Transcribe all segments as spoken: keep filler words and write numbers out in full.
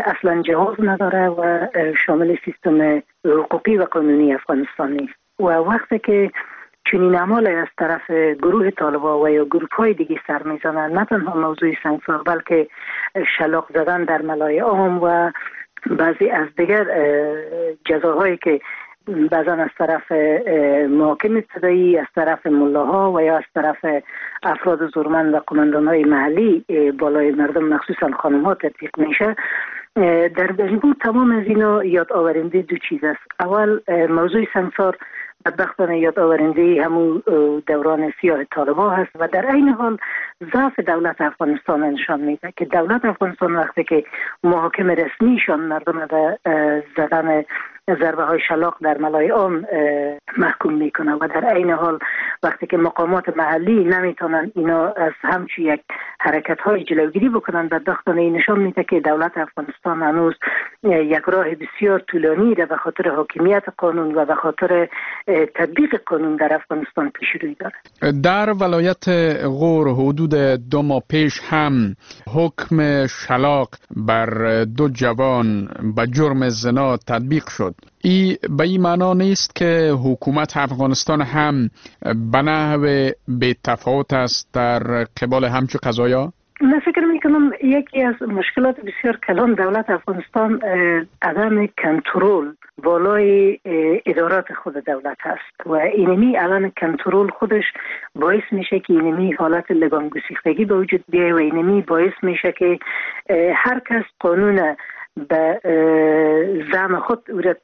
اصلا جواز نداره و شامل سیستم حقوقی و قانونی افغانستان نیست. و وقتی که چنین اعمال از طرف گروه طالبان و یا گروه های دیگه سر میزنن، نه تنها موضوع سنگسار بلکه شلاق زدن در ملای عام و بعضی از دیگر جزاهایی که بعضا از طرف محاکم ابتدایی، از طرف ملاها و یا از طرف افراد زورمند و قماندان های محلی بالای مردم مخصوصا خانم ها تطبیق میشه. در مجموع تمام از اینا یاد آورنده دو چیز است. اول موضوع سنگسار بدبختانه یاد آورنده همون دوران سیاه طالبان هست و در این حال ضعف دولت افغانستان نشان میده که دولت افغانستان وقتی که محاکم رسمیشان مردم به زدن ضربه های شلاق در ملای عام محکوم میکنه و در این حال وقتی که مقامات محلی نمیتونن اینا از همچی یک حرکت های جلوگیری بکنن، بدبختانه نشان میده که دولت افغانستان هنوز یک راه بسیار طولانی را به خاطر حاکمیت قانون و به خاطر تطبیق قانون در افغانستان پیش روی داره. در ولایت غور حدود دو ماه پیش هم حکم شلاق بر دو جوان به جرم زنا تطبیق شد. ای به این معنا نیست که حکومت افغانستان هم به نحو بی تفاوت است در قبال همچو قضایا؟ من فکر میکنم یکی از مشکلات بسیار کلان دولت افغانستان عدم کنترل بالای ادارات خود دولت هست و اینمی الان کنترل خودش باعث میشه که اینمی حالت لگام گسیختگی به وجود بیایه و اینمی باعث میشه که هر کس قانون به زعم خود او را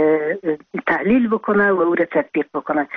تحلیل بکنه و او را تطبیق بکنه.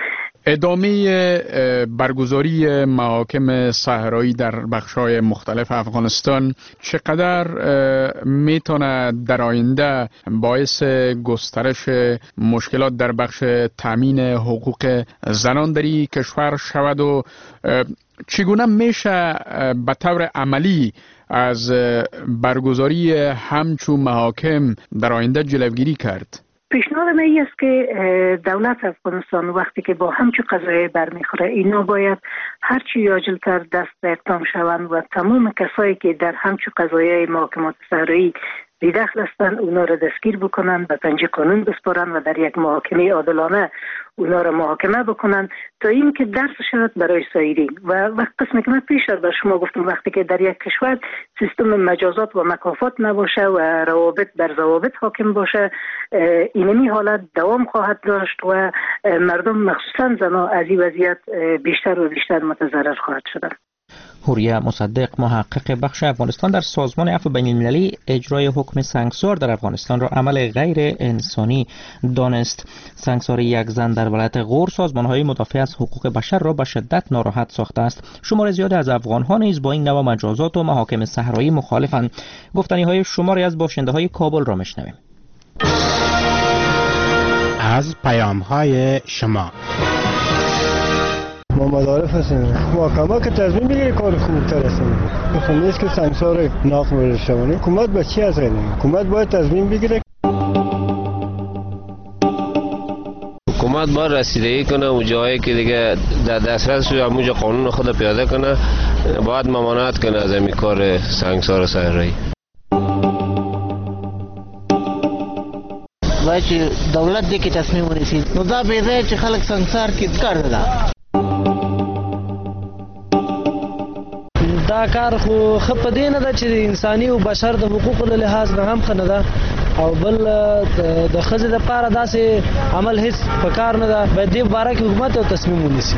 ادامه برگزاری محاکم صحرایی در بخش‌های مختلف افغانستان چقدر میتونه در آینده باعث گسترش مشکلات در بخش تامین حقوق زنان در این کشور شود و چگونه میشه به طور عملی از برگزاری همچون محاکم در آینده جلوگیری کرد؟ پیشنهاد من این است که دولت افغانستان وقتی که با همچون قضایای برمیخوره اینا باید هرچی عاجل‌تر دست به اقدام شوند و تمام کسایی که در همچون قضایای محاکمات صحرایی بی‌دخل هستند اونا را دستگیر بکنن، به پنجه قانون بسپارن و در یک محاکمه عادلانه اونا را محاکمه بکنن تا این که درس شود برای سایرین. و وقت قسمی که من پیش به شما گفتم وقتی که در یک کشور سیستم مجازات و مکافات نباشه و روابط بر ضوابط حاکم باشه، اینمی حالت دوام خواهد داشت و مردم مخصوصا زنها از این وضعیت بیشتر و بیشتر متضرر خواهد شدن. حوریه مصدق، محقق بخش افغانستان در سازمان عفو بین المللی، اجرای حکم سنگسار در افغانستان را عمل غیر انسانی دانست. سنگسار یک زن در ولایت غور سازمان‌های مدافع از حقوق بشر را به شدت ناراحت ساخته است. شمار زیادی از افغان‌ها نیز با این نوع مجازات و محاکم صحرایی مخالفند. گفتنی‌های شماری از باشنده‌های کابل را میشنویم. از پیام‌های شما محمد عارف هستم. محکمه که تصمیم بگیره کار خوبتر است. خب نیست که سنگسار ناق بر شونه. حکومت به چی از غیر؟ حکومت باید تصمیم بگیره. حکومت باید رسیدگی کنه اون جایی که دیگه در دسترس اونجا قانون خود پیاده کنه، باید ممانعت کنه از این کار سنگسار صحرایی. باید دولت دی که تصمیم ونیسید. نو دا بیزه چې خلک سنگسار کې کار ده. دا کار خو خپ دی نه ده چې انساني او بشر د حقوقو له لحاظ نه هم خنه ده او بل د خزې د پاره داسې عمل هیڅ په کار نه ده. باید دې باره کې حکومت او تصمیم ونیسي.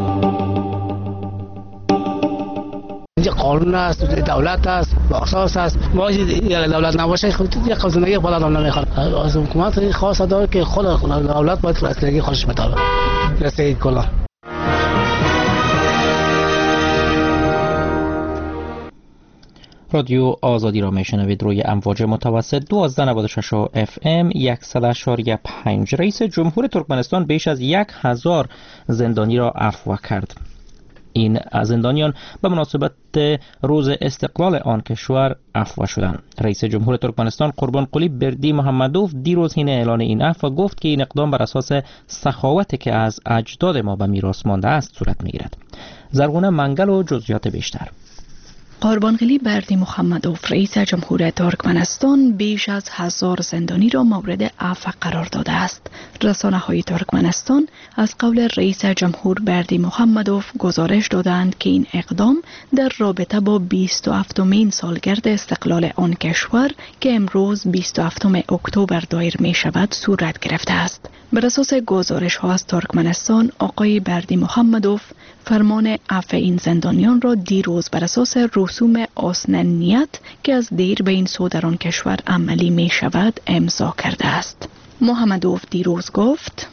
اینجا قانون است، دولت است، اساس است. ما دولت نباشه خود یک زندگی بالا دام نمیخواد. از حکومت خاص داره که خود دولت باید رسیدگی خودش بتاره. رسیدگی کنه. رادیو آزادی را میشنوید روی امواج متوسط دوازده نود و شش اف ام صد و اشاری پنج. رئیس جمهور ترکمنستان بیش از یک هزار زندانی را عفو کرد. این زندانیان به مناسبت روز استقلال آن کشور عفو شدند. رئیس جمهور ترکمنستان قربانقلی بردی محمدوف دیروز این اعلان این عفو گفت که این اقدام بر اساس سخاوتی که از اجداد ما به میراث مانده است صورت میگیرد. زرغونه منگل و جزئیات بیشتر. قربانقلی بردی محمدوف رئیس جمهور ترکمنستان بیش از هزار زندانی را مورد عفو قرار داده است. رسانه‌های ترکمنستان از قول رئیس جمهور بردی محمدوف گزارش دادند که این اقدام در رابطه با بیست و هفتمین سالگرد استقلال آن کشور که امروز بیست و هفتم اکتبر دایر می شود صورت گرفته است. بر اساس گزارش ها از ترکمنستان، آقای بردی محمدوف فرمان عفو این زندانیان را دیروز بر اساس رسوم آسننیت که از دیر به این سو در آن کشور عملی می شود امضا کرده است. محمدوف دیروز گفت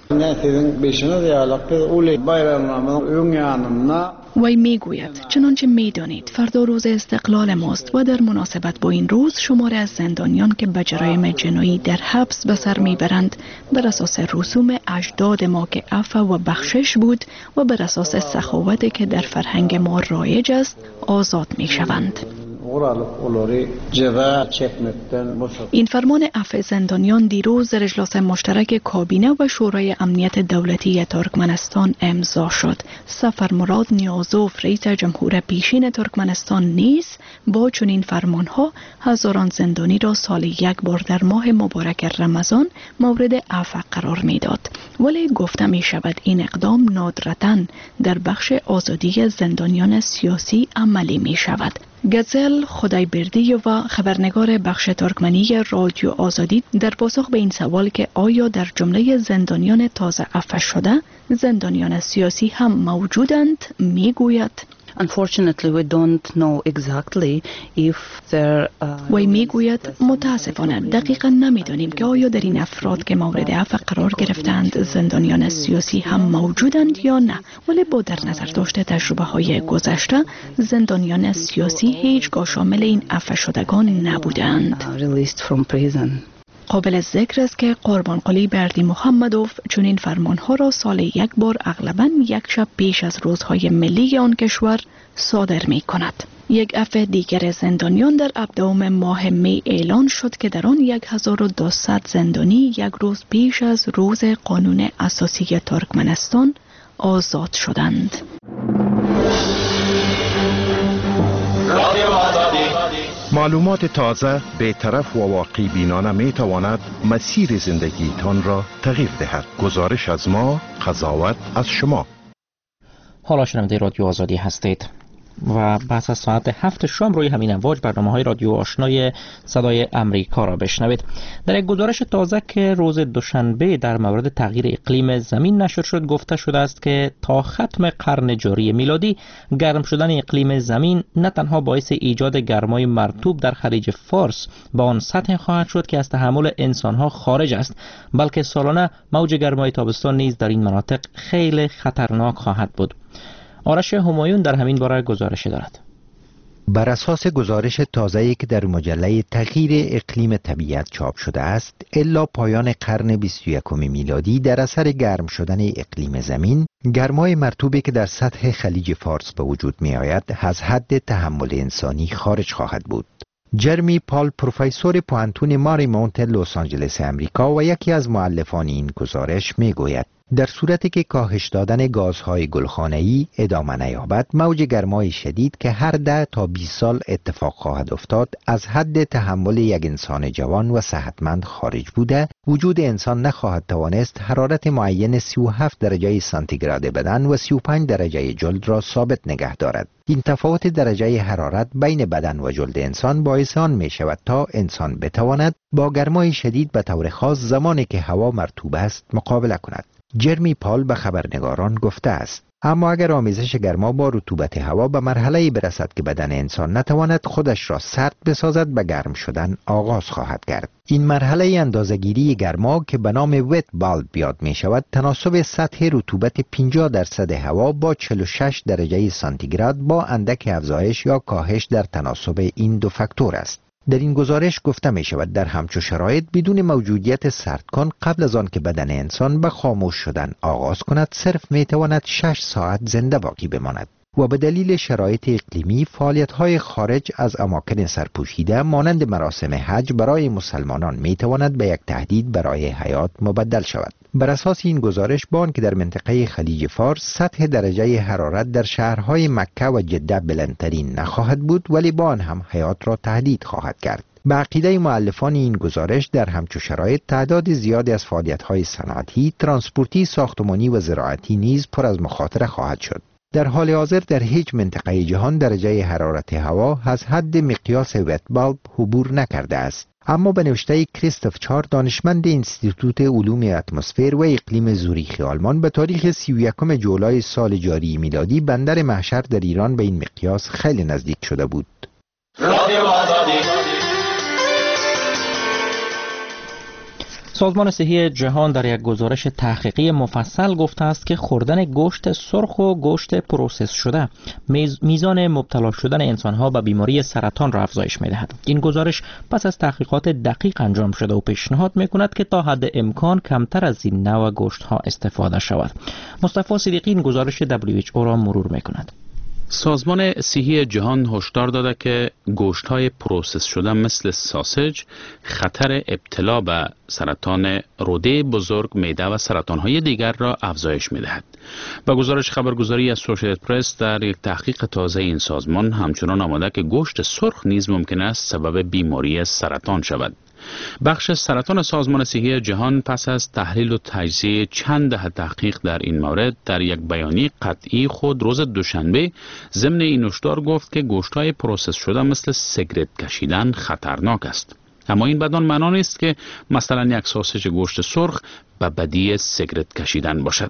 وی می گوید چنانچه می دانید فردا روز استقلال ماست و در مناسبت با این روز شمار از زندانیان که به جرایم جنایی در حبس به سر می برند بر اساس رسوم اجداد ما که عفو و بخشش بود و بر اساس سخاوتی که در فرهنگ ما رایج است آزاد می شوند. این فرمان عفو زندانیان دیروز در اجلاس مشترک کابینه و شورای امنیت دولتی ترکمنستان امضا شد. سفر مراد نیازوف رئیس جمهور پیشین ترکمنستان نیز با چنین فرمانها هزاران زندانی را سال یک بار در ماه مبارک رمضان مورد عفو قرار میداد، ولی گفته می شود این اقدام نادرتاً در بخش آزادی زندانیان سیاسی عملی می شود. گزل خدایبردی و خبرنگار بخش ترکمنی رادیو آزادی در پاسخ به این سوال که آیا در جمله زندانیان تازه عفو شده زندانیان سیاسی هم موجودند می گوید Unfortunately, we don't know exactly if there uh, وی می گوید متاسفانه دقیقا نمیدانیم که آیا در این افراد که مورد عفو قرار گرفتند زندانیان سیاسی هم موجودند یا نه، ولی با در نظر داشته تجربه های گذشته زندانیان سیاسی هیچگاه شامل این عفو شدگان نبودند. قابل ذکر است که قربانقلی بردی محمدوف چنین فرمانها را سال یک بار اغلباً یک شب پیش از روزهای ملی آن کشور صادر می کند. یک عفو دیگر زندانیان در ابدهم ماه می اعلان شد که در آن هزار و دویست زندانی یک روز پیش از روز قانون اساسی ترکمنستان آزاد شدند. معلومات تازه بی‌طرف و واقعی بینانه می تواند مسیر زندگیتان را تغییر دهد. گزارش از ما، قضاوت از شما. حالا شنونده رادیو آزادی هستید و بعد از ساعت هفت شام روی همین امواج برنامه های رادیو آشنای صدای امریکا را بشنوید. در یک گزارش تازه که روز دوشنبه در مورد تغییر اقلیم زمین نشر شد گفته شده است که تا ختم قرن جاری میلادی گرم شدن اقلیم زمین نه تنها باعث ایجاد گرمای مرطوب در خلیج فارس با آن سطح خواهد شد که از تحمل انسانها خارج است، بلکه سالانه موج گرمای تابستان نیز در این مناطق خیلی خطرناک خواهد بود. آرش همایون در همین باره گزارش دارد. بر اساس گزارش تازه‌ای که در مجله تغییر اقلیم طبیعت چاپ شده است، الا پایان قرن بیست و یکم میلادی در اثر گرم شدن اقلیم زمین، گرمای مرطوبی که در سطح خلیج فارس به وجود می آید از حد تحمل انسانی خارج خواهد بود. جرمی پال پروفسور پوانتون ماریمونت لس آنجلس امریکا و یکی از مؤلفان این گزارش می گوید در صورتی که کاهش دادن گازهای گلخانه‌ای ادامه نیابد، موج گرمای شدید که هر ده تا بیست سال اتفاق خواهد افتاد از حد تحمل یک انسان جوان و صحتمند خارج بوده، وجود انسان نخواهد توانست حرارت معین سی و هفت درجه سانتیگراد بدن و سی و پنج درجه جلد را ثابت نگه دارد. این تفاوت درجه حرارت بین بدن و جلد انسان باعث آن می شود تا انسان بتواند با گرمای شدید به طور خاص زمانی که هوا مرطوب است مقابله کند. جرمی پال به خبرنگاران گفته است اما اگر آمیزش گرما با رطوبت هوا به مرحله‌ای برسد که بدن انسان نتواند خودش را سرد بسازد، به گرم شدن آغاز خواهد کرد. این مرحله اندازه‌گیری گرما که به نام وت بالب یاد می شود، تناسب سطح رطوبت پنجاه درصد هوا با چهل و شش درجه سانتیگراد با اندک افزایش یا کاهش در تناسب این دو فاکتور است. در این گزارش گفته می شود در همچو شرایط بدون موجودیت سردکن قبل از آن که بدن انسان به خاموش شدن آغاز کند صرف می تواند شش ساعت زنده باقی بماند. و به دلیل شرایط اقلیمی فعالیت‌های خارج از اماکن سرپوشیده مانند مراسم حج برای مسلمانان می‌تواند به یک تهدید برای حیات مبدل شود. بر اساس این گزارش بان که در منطقه خلیج فارس سطح درجه حرارت در شهرهای مکه و جده بلندترین نخواهد بود، ولی بان هم حیات را تهدید خواهد کرد. به عقیده مؤلفان این گزارش در همچو شرایط تعداد زیادی از فعالیت‌های صنعتی، ترانسپورتی، ساختمانی و زراعتی نیز پر از مخاطره خواهد شد. در حال حاضر در هیچ منطقه جهان درجه حرارت هوا از حد مقیاس وت بالب عبور نکرده است. اما به نوشته کریستوف چار، دانشمند انستیتوت علوم اتمسفر و اقلیم زوریخ آلمان، به تاریخ سی و یکم جولای سال جاری میلادی بندر محشر در ایران به این مقیاس خیلی نزدیک شده بود. سازمان صحی جهان در یک گزارش تحقیقی مفصل گفته است که خوردن گوشت سرخ و گوشت پروسس شده میزان مبتلا شدن انسانها به بیماری سرطان را افزایش می‌دهد. این گزارش پس از تحقیقات دقیق انجام شده و پیشنهاد می‌کند که تا حد امکان کمتر از این نوع گوشت‌ها استفاده شود. مصطفی صدیقی این گزارش دبلیو اچ او را مرور می‌کند. سازمان صحی جهان هشدار داده که گوشت‌های پروسس شده مثل ساسج خطر ابتلا به سرطان روده بزرگ، معده و سرطان‌های دیگر را افزایش می‌دهد. با گزارش خبرگزاری اسوسییتد پرس در یک تحقیق تازه این سازمان همچنان آمده که گوشت سرخ نیز ممکن است سبب بیماری سرطان شود. بخش سرطان سازمان صحی جهان پس از تحلیل و تجزیه چند دهه تحقیق در این مورد در یک بیانیه قطعی خود روز دوشنبه ضمن این هشدار گفت که گوشت‌های پروسس شده مثل سیگرت کشیدن خطرناک است. اما این بدان معنا نیست که مثلا یک ساسج گوشت سرخ به بدی سیگرت کشیدن باشد.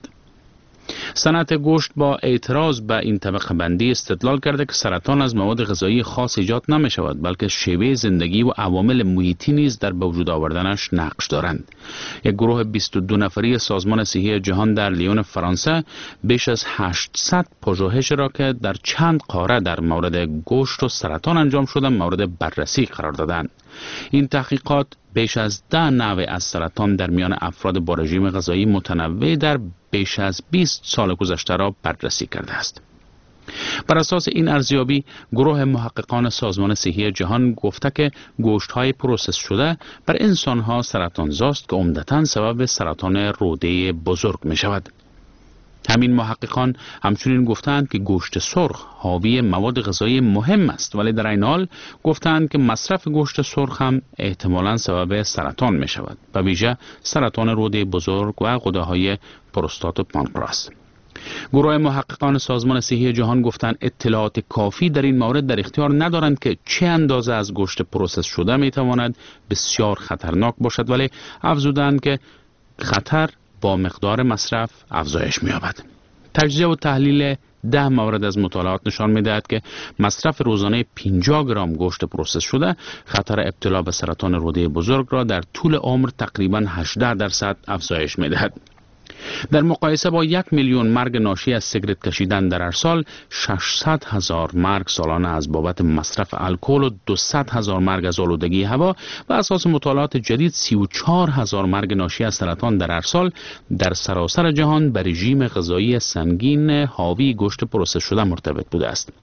صنعت گوشت با اعتراض به این طبقه بندی استدلال کرده که سرطان از مواد غذایی خاص ایجاد نمی شود، بلکه شیوه زندگی و عوامل محیطی نیز در به وجود آوردنش نقش دارند. یک گروه بیست و دو نفری سازمان صحی جهان در لیون فرانسه بیش از هشتصد پژوهش را که در چند قاره در مورد گوشت و سرطان انجام شده مورد بررسی قرار دادند. این تحقیقات بیش از ده نوع از سرطان در میان افراد با رژیم غذایی متنوع در بیش از بیست سال گذشته را بررسی کرده است. بر اساس این ارزیابی، گروه محققان سازمان صحی جهان گفته که گوشت‌های پروسس شده بر انسان‌ها سرطانزاست که عمدتاً سبب سرطان روده بزرگ می شود. همین محققان همچنین گفتند که گوشت سرخ حاوی مواد غذایی مهم است، ولی در این حال گفتند که مصرف گوشت سرخ هم احتمالاً سبب سرطان می شود، به ویژه سرطان روده بزرگ و غده‌های پروستات و پانکراس. گروه محققان سازمان صحی جهان گفتند اطلاعات کافی در این مورد در اختیار ندارند که چه اندازه از گوشت پروسس شده می تواند بسیار خطرناک باشد، ولی افزودند که خطر با مقدار مصرف افزایش می‌یابد. تجزیه و تحلیل ده مورد از مطالعات نشان می‌دهد که مصرف روزانه پنجاه گرم گوشت پروسس شده خطر ابتلا به سرطان روده بزرگ را در طول عمر تقریباً هجده درصد افزایش می‌دهد. در مقایسه با یک میلیون مرگ ناشی از سیگرت کشیدن در هر سال، ششصد هزار مرگ سالانه از بابت مصرف الکل و دویست هزار مرگ از آلودگی هوا و اساس مطالعات جدید سی و چهار هزار مرگ ناشی از سرطان در هر سال در سراسر جهان به رژیم غذایی سنگین حاوی گوشت پروسس شده مرتبط بوده است.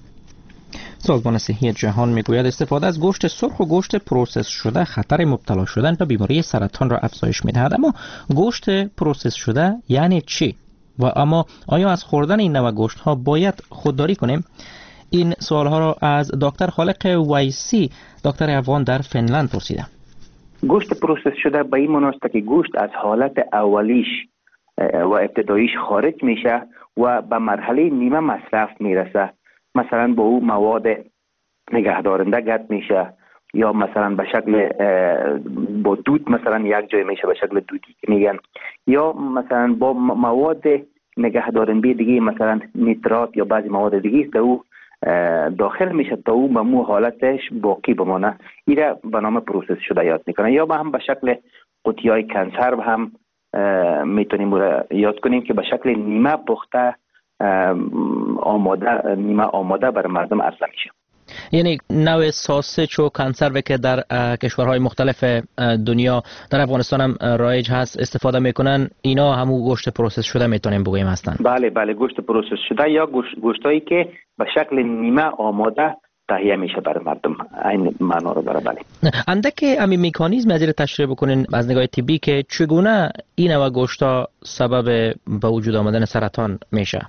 سازمان صحی جهان میگوید استفاده از گوشت سرخ و گوشت پروسس شده خطر مبتلا شدن به بیماری سرطان را افزایش می‌دهد. اما گوشت پروسس شده یعنی چی؟ و اما آیا از خوردن این نوع گوشت‌ها باید خودداری کنیم؟ این سوال‌ها را از دکتر خالق ویسی، دکتر افغان در فنلند پرسیدم. گوشت پروسس شده به این معنی است که گوشت از حالت اولیش و ابتداییش خارج میشه و به مرحله نیمه مصرف میرسه. مثلا با او مواد نگهدارنده گرد میشه یا مثلا به شکل با دود مثلا یک جای میشه به شکل دودی که میگن، یا مثلا با مواد نگهدارنده دیگه مثلا نیترات یا بعضی مواد دیگه در او داخل میشه تا او به مو حالتش باقی بمانه. ایره به نام پروسس شده یاد میکنن. یا با هم به شکل قوطی‌های کنسرو هم میتونیم یاد کنیم که به شکل نیمه پخته آماده نیمه آماده بر مردم عرضه میشه. یعنی نوع ساسج و کنسرو که در کشورهای مختلف دنیا در افغانستان هم رایج هست استفاده میکنن، اینا همون گوشت پروسس شده میتونیم بگوییم هستن؟ بله بله، گوشت پروسس شده یا گوشتایی که به شکل نیمه آماده تهیه میشه برای مردم، این معنا رو داره. بله. اندک همین مکانیزم از این تشریح بکنین از نگاه طبی که چگونه این نوع گوشتا سبب به وجود آمدن سرطان میشه؟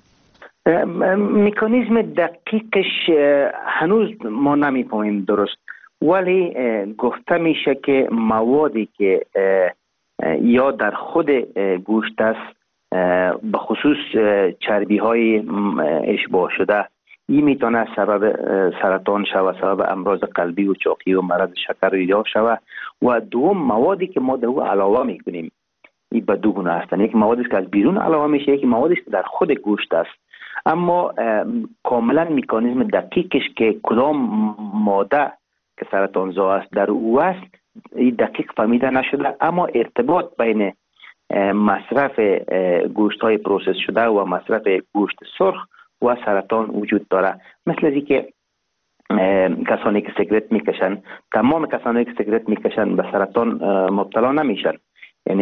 مکانیزم دقیقش هنوز ما نمی‌فهمیم درست، ولی گفته میشه که موادی که یا در خود گوشت است، به خصوص چربی های اشباع شده، این میتونه سبب سرطان شود، سبب امراض قلبی و چاقی و مرض شکر ایجاد شود. و دوم موادی که ما در او علاوه میکنیم، این به دو گونه هستند. یک موادی که از بیرون علاوه میشه، یک موادی که در خود گوشت است. اما کاملا مکانیزم دقیقش که کدام ماده که سرطان زا است در او است، این دقیق فهمیده نشده. اما ارتباط بین مصرف گوشت های پروسس شده و مصرف گوشت سرخ و سرطان وجود داره. مثل از که کسانی که سیگرت میکشن، تمام کسانی که سیگرت میکشن به سرطان مبتلا نمیشن. یعنی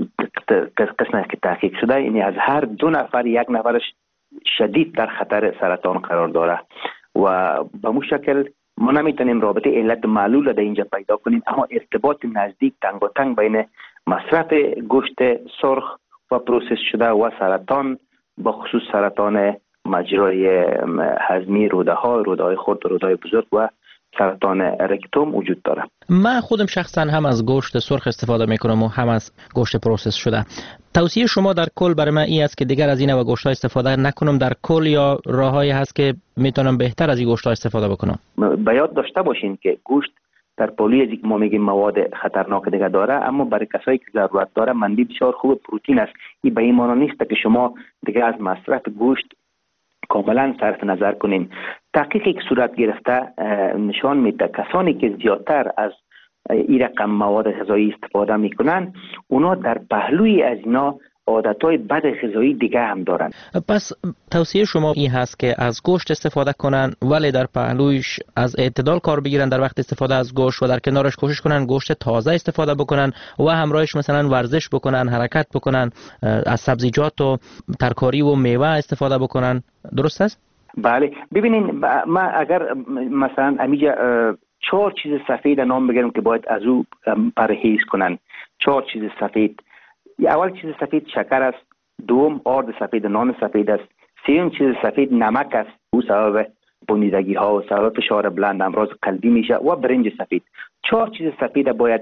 قسمه که تحقیق شده، یعنی از هر دو نفر یک نفرش شدید در خطر سرطان قرار داره. و به مو شکل ما نمیتونیم رابطه علت معلول در اینجا پیدا کنیم، اما ارتباط نزدیک تنگ و تنگ بین مصرف گوشت سرخ و پروسس شده و سرطان، به خصوص سرطان مجرای هضمی، روده ها، روده های خرد، روده های بزرگ و سرطان رکتوم وجود داره. من خودم شخصا هم از گوشت سرخ استفاده میکنم و هم از گوشت پروسس شده. توصیه شما در کل برای من این است که دیگر از این نوع گوشت ها استفاده نکنم در کل، یا راههایی هست که میتونم بهتر از این گوشت ها استفاده بکنم؟ به یاد داشته باشین که گوشت در پولی از ما میگیم مواد خطرناک دیگه داره، اما برای کسایی که ضرورت داره منبع بسیار خوب پروتئین است. این به این معنی نیست که شما دیگه از مصرف گوشت کاملا صرف نظر کنین. تحقیقی که صورت گرفته نشان میده کسانی که زیادتر از این رقم مواد غذایی استفاده میکنن، اونا در پهلوی از اینا عادتهای بد غذایی دیگه هم دارن. پس توصیه شما این هست که از گوشت استفاده کنن، ولی در پهلویش از اعتدال کار بگیرن در وقت استفاده از گوشت، و در کنارش کوشش کنن گوشت تازه استفاده بکنن و همراهش مثلا ورزش بکنن، حرکت بکنن، از سبزیجات و ترکاری و میوه استفاده بکنن. درست است؟ بله. ببینین ما اگر مثلا امیجا چهار چیز سفید نام بگیرم که باید از او پرهیز کنن. چهار چیز سفید. اول چیز سفید شکر است، دوم آرد سفید، نان سفید است، سوم چیز سفید نمک است، او سبب بنیدگی ها و سبب فشار بلند، امراض قلبی میشه، و برنج سفید. چهار چیز سفید باید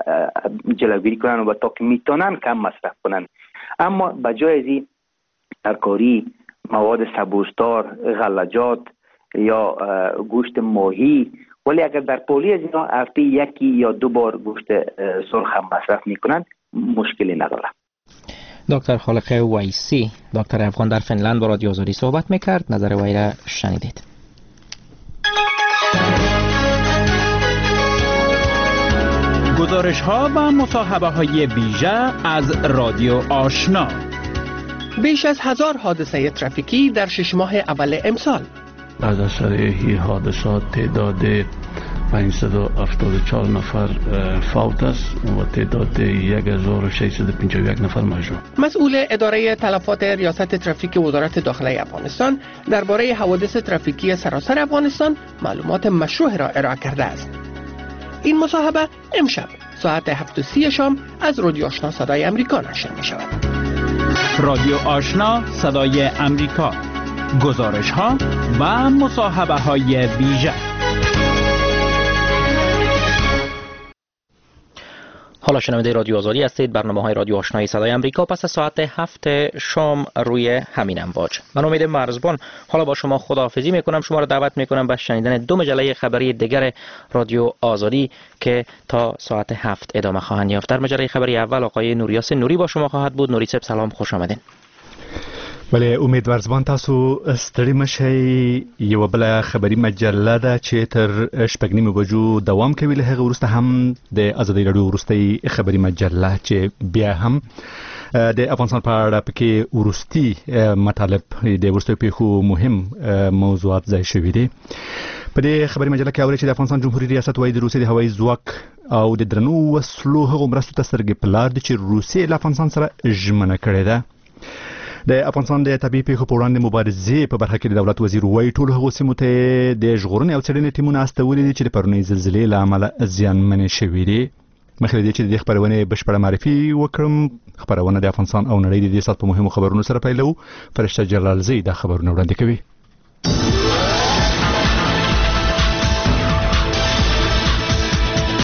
جلوگیری کنن و تا که میتونن کم مصرف کنن. اما بجای از این ترکاری، مواد سبوسدار، غلجات یا گوشت ماهی، ولی اگر در پولی از اینا هفته یکی یا دو بار گوشت سرخ هم مصرف میکنن مشکلی نداره. دکتر خالق ویسی، دکتر افغان در فنلند با رادیو آزادی صحبت میکرد. نظر وی را شنیدید. گزارش ها و مصاحبه های ویژه از رادیو آشنا. بیش از هزار حادثه ترافیکی در شش ماه اول امسال. از اثر این حادثات تعداد پانصد و هفتاد و چهار نفر فوت است و تعداد یک هزار و ششصد و پنجاه و یک نفر مجروح. مسئول اداره تلفات ریاست ترافیک وزارت داخله افغانستان درباره حوادث ترافیکی سراسر افغانستان معلومات مشروع را ارائه کرده است. این مصاحبه امشب ساعت هفت و سی شام از رادیو آشنا صدای امریکا نشر می شود. رادیو آشنا صدای امریکا، گزارش ها و مصاحبه های ویژه. حالا شنونده رادیو آزادی هستید. برنامه های رادیو آشنایی صدای امریکا پس از ساعت هفت شام روی همین امواج. من امید مرزبان حالا با شما خداحافظی میکنم. شما را دعوت میکنم به شنیدن دو مجله خبری دیگر رادیو آزادی که تا ساعت هفت ادامه خواهند یافت. در مجله خبری اول آقای نوریاس نوری با شما خواهد بود. نوری صاحب سلام، خوش آمدین. بله، امید ورزبان تاسو ستړي مشئ. یو بل خبری مجله ده چې تر شپږ نیمې بجو دوام کوي. له هغه وروسته هم د ازادي راډیو وروستۍ خبری مجله چې بیا هم د افغانستان په اړه پکې وروستي مطالب د وروستیو پیښو مهم موضوعات ځای شوي دي. په دې خبري مجله کې اوري چې د افغانستان جمهوریت ریاست وايي د روسیې د هوایي ځواک او د درنو وسلو هغو مرستو ته سترګې په لار دي چې روسیې له افغانستان سره ژمنه کړې ده. د افغانستان د طبیعي پیښو په وړاندې مبارزې په برخه کې د دولت وزیر وايي ټولو هغو سیمو ته د ژغورنې او څېړنې ټیمونه استولي دي چې د پرونۍ زلزلې له امله زیانمنې شوي دي. مخکې له دې چې د دې خپرونې بشپړه معرفي وکړم، خپرونه د افغانستان او نړۍ د دې ساعت په مهمو خبرونو سره پیلو. فرشته جلالزی دا خبرونه وړاندې کوي.